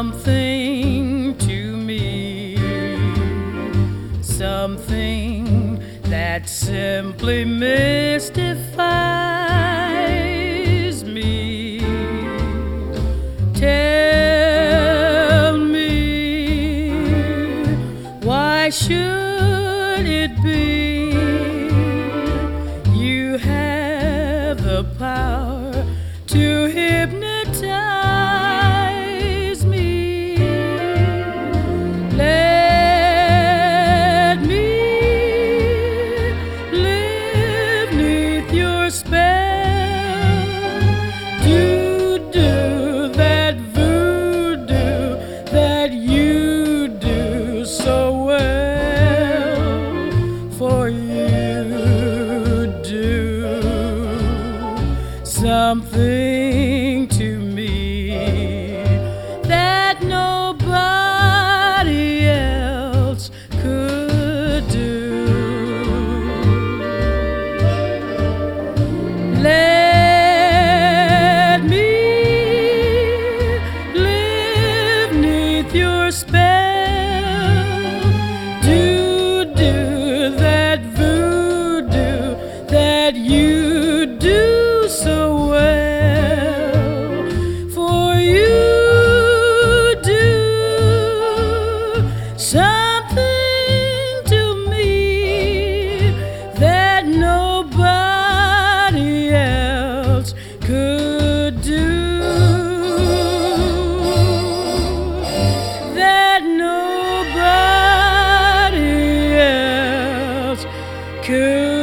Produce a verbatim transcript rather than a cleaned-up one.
something to me, something that simply mystifies me. Tell me, why should it be you have the power to hypnotize me? Let me live neath your spell. Do do that voodoo that you do so well, for you do something to me that nobody else could do. Let me live neath your spell. Do do that voodoo that you do so well, for you do something to me that nobody else could do, that nobody else could